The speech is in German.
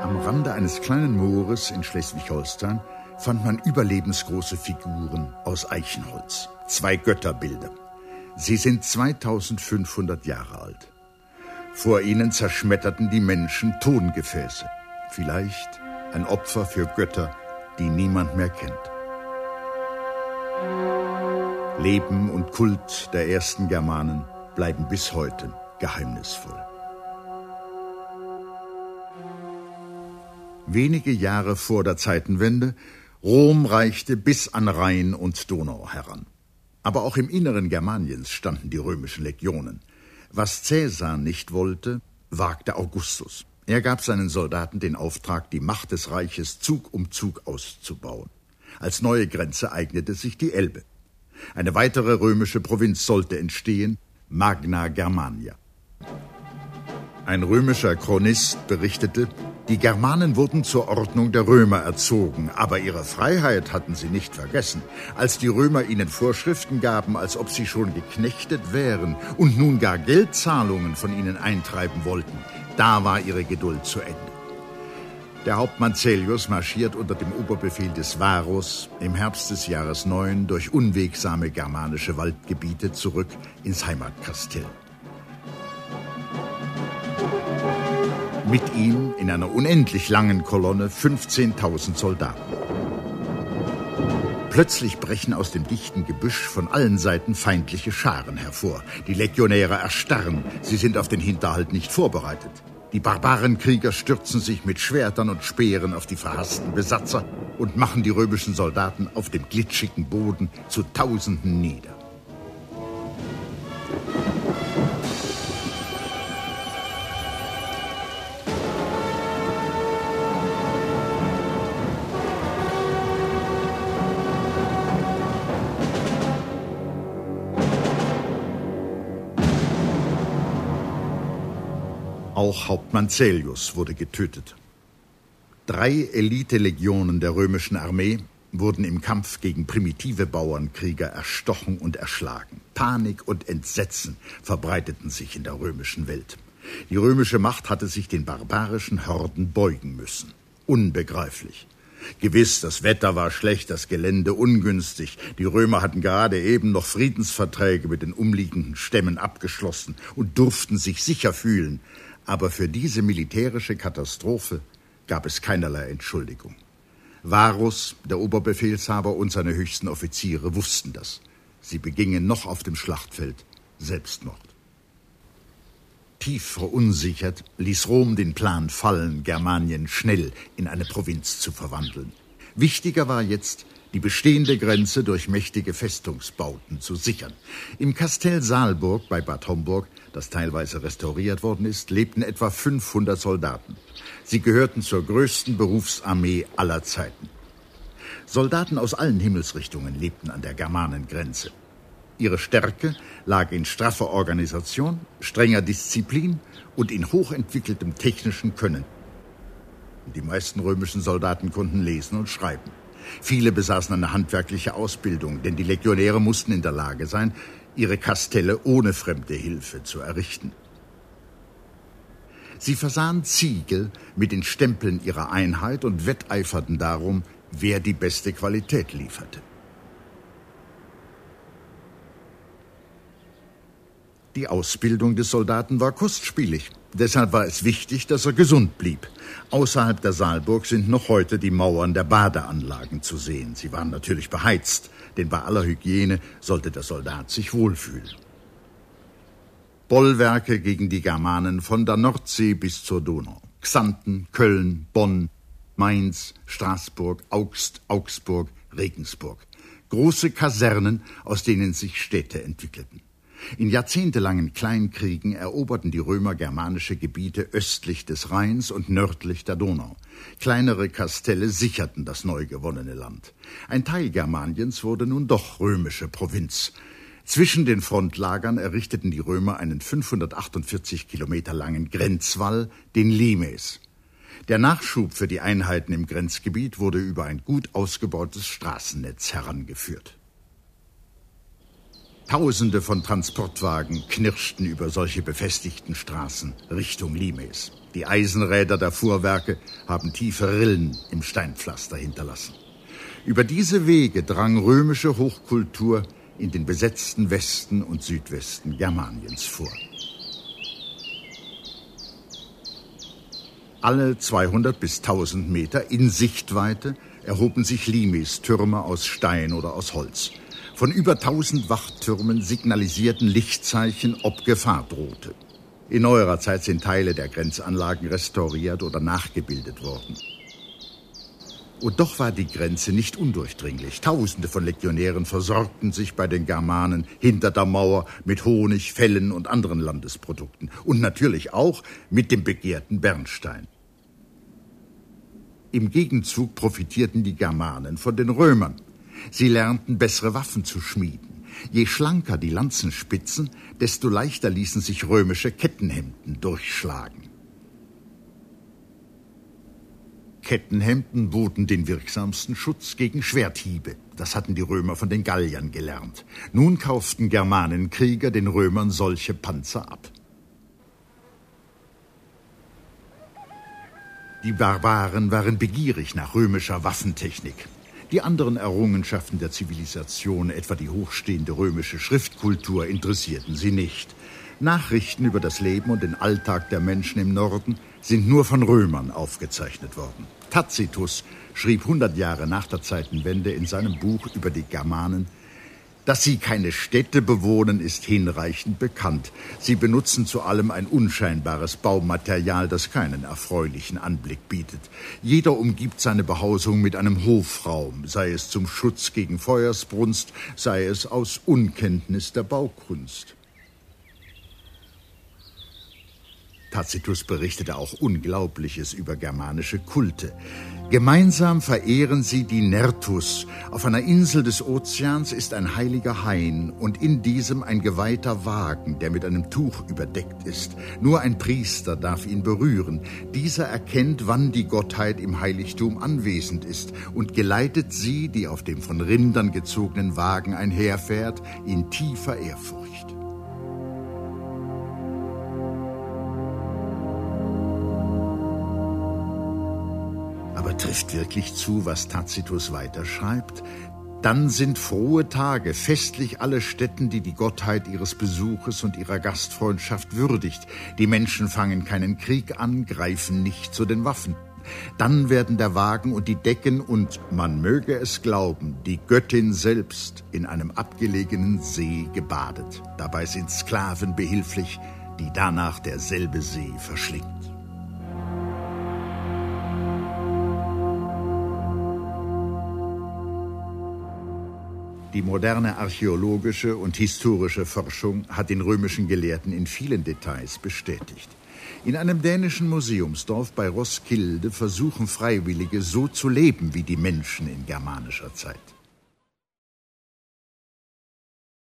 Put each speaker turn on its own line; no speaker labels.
Am Rande eines kleinen Moores in Schleswig-Holstein fand man überlebensgroße Figuren aus Eichenholz. 2 Götterbilder. Sie sind 2500 Jahre alt. Vor ihnen zerschmetterten die Menschen Tongefäße. Vielleicht ein Opfer für Götter, die niemand mehr kennt. Leben und Kult der ersten Germanen bleiben bis heute geheimnisvoll. Wenige Jahre vor der Zeitenwende, Rom reichte bis an Rhein und Donau heran. Aber auch im Inneren Germaniens standen die römischen Legionen. Was Caesar nicht wollte, wagte Augustus. Er gab seinen Soldaten den Auftrag, die Macht des Reiches Zug um Zug auszubauen. Als neue Grenze eignete sich die Elbe. Eine weitere römische Provinz sollte entstehen, Magna Germania. Ein römischer Chronist berichtete, die Germanen wurden zur Ordnung der Römer erzogen, aber ihre Freiheit hatten sie nicht vergessen. Als die Römer ihnen Vorschriften gaben, als ob sie schon geknechtet wären und nun gar Geldzahlungen von ihnen eintreiben wollten, da war ihre Geduld zu Ende. Der Hauptmann Caelius marschiert unter dem Oberbefehl des Varus im Herbst des Jahres 9 durch unwegsame germanische Waldgebiete zurück ins Heimatkastell. Mit ihm in einer unendlich langen Kolonne 15.000 Soldaten. Plötzlich brechen aus dem dichten Gebüsch von allen Seiten feindliche Scharen hervor. Die Legionäre erstarren, sie sind auf den Hinterhalt nicht vorbereitet. Die Barbarenkrieger stürzen sich mit Schwertern und Speeren auf die verhassten Besatzer und machen die römischen Soldaten auf dem glitschigen Boden zu Tausenden nieder. Auch Hauptmann Caelius wurde getötet. 3 Elitelegionen der römischen Armee wurden im Kampf gegen primitive Bauernkrieger erstochen und erschlagen. Panik und Entsetzen verbreiteten sich in der römischen Welt. Die römische Macht hatte sich den barbarischen Horden beugen müssen. Unbegreiflich. Gewiss, das Wetter war schlecht, das Gelände ungünstig. Die Römer hatten gerade eben noch Friedensverträge mit den umliegenden Stämmen abgeschlossen und durften sich sicher fühlen. Aber für diese militärische Katastrophe gab es keinerlei Entschuldigung. Varus, der Oberbefehlshaber und seine höchsten Offiziere wussten das. Sie begingen noch auf dem Schlachtfeld Selbstmord. Tief verunsichert ließ Rom den Plan fallen, Germanien schnell in eine Provinz zu verwandeln. Wichtiger war jetzt, die bestehende Grenze durch mächtige Festungsbauten zu sichern. Im Kastell Saalburg bei Bad Homburg, das teilweise restauriert worden ist, lebten etwa 500 Soldaten. Sie gehörten zur größten Berufsarmee aller Zeiten. Soldaten aus allen Himmelsrichtungen lebten an der Germanengrenze. Ihre Stärke lag in straffer Organisation, strenger Disziplin und in hochentwickeltem technischen Können. Die meisten römischen Soldaten konnten lesen und schreiben. Viele besaßen eine handwerkliche Ausbildung, denn die Legionäre mussten in der Lage sein, ihre Kastelle ohne fremde Hilfe zu errichten. Sie versahen Ziegel mit den Stempeln ihrer Einheit und wetteiferten darum, wer die beste Qualität lieferte. Die Ausbildung des Soldaten war kostspielig. Deshalb war es wichtig, dass er gesund blieb. Außerhalb der Saalburg sind noch heute die Mauern der Badeanlagen zu sehen. Sie waren natürlich beheizt, denn bei aller Hygiene sollte der Soldat sich wohlfühlen. Bollwerke gegen die Germanen von der Nordsee bis zur Donau. Xanten, Köln, Bonn, Mainz, Straßburg, Augst, Augsburg, Regensburg. Große Kasernen, aus denen sich Städte entwickelten. In jahrzehntelangen Kleinkriegen eroberten die Römer germanische Gebiete östlich des Rheins und nördlich der Donau. Kleinere Kastelle sicherten das neu gewonnene Land. Ein Teil Germaniens wurde nun doch römische Provinz. Zwischen den Frontlagern errichteten die Römer einen 548 Kilometer langen Grenzwall, den Limes. Der Nachschub für die Einheiten im Grenzgebiet wurde über ein gut ausgebautes Straßennetz herangeführt. Tausende von Transportwagen knirschten über solche befestigten Straßen Richtung Limes. Die Eisenräder der Fuhrwerke haben tiefe Rillen im Steinpflaster hinterlassen. Über diese Wege drang römische Hochkultur in den besetzten Westen und Südwesten Germaniens vor. Alle 200 bis 1000 Meter in Sichtweite erhoben sich Limes-Türme aus Stein oder aus Holz. Von über 1000 Wachtürmen signalisierten Lichtzeichen, ob Gefahr drohte. In neuerer Zeit sind Teile der Grenzanlagen restauriert oder nachgebildet worden. Und doch war die Grenze nicht undurchdringlich. Tausende von Legionären versorgten sich bei den Germanen hinter der Mauer mit Honig, Fellen und anderen Landesprodukten. Und natürlich auch mit dem begehrten Bernstein. Im Gegenzug profitierten die Germanen von den Römern. Sie lernten, bessere Waffen zu schmieden. Je schlanker die Lanzenspitzen, desto leichter ließen sich römische Kettenhemden durchschlagen. Kettenhemden boten den wirksamsten Schutz gegen Schwerthiebe. Das hatten die Römer von den Galliern gelernt. Nun kauften Germanenkrieger den Römern solche Panzer ab. Die Barbaren waren begierig nach römischer Waffentechnik. Die anderen Errungenschaften der Zivilisation, etwa die hochstehende römische Schriftkultur, interessierten sie nicht. Nachrichten über das Leben und den Alltag der Menschen im Norden sind nur von Römern aufgezeichnet worden. Tacitus schrieb 100 Jahre nach der Zeitenwende in seinem Buch über die Germanen: Dass sie keine Städte bewohnen, ist hinreichend bekannt. Sie benutzen zu allem ein unscheinbares Baumaterial, das keinen erfreulichen Anblick bietet. Jeder umgibt seine Behausung mit einem Hofraum, sei es zum Schutz gegen Feuersbrunst, sei es aus Unkenntnis der Baukunst. Tacitus berichtete auch Unglaubliches über germanische Kulte. Gemeinsam verehren sie die Nertus. Auf einer Insel des Ozeans ist ein heiliger Hain und in diesem ein geweihter Wagen, der mit einem Tuch überdeckt ist. Nur ein Priester darf ihn berühren. Dieser erkennt, wann die Gottheit im Heiligtum anwesend ist und geleitet sie, die auf dem von Rindern gezogenen Wagen einherfährt, in tiefer Ehrfurcht. Aber trifft wirklich zu, was Tacitus weiterschreibt? Dann sind frohe Tage, festlich alle Stätten, die die Gottheit ihres Besuches und ihrer Gastfreundschaft würdigt. Die Menschen fangen keinen Krieg an, greifen nicht zu den Waffen. Dann werden der Wagen und die Decken und, man möge es glauben, die Göttin selbst in einem abgelegenen See gebadet. Dabei sind Sklaven behilflich, die danach derselbe See verschlingt. Die moderne archäologische und historische Forschung hat den römischen Gelehrten in vielen Details bestätigt. In einem dänischen Museumsdorf bei Roskilde versuchen Freiwillige so zu leben wie die Menschen in germanischer Zeit.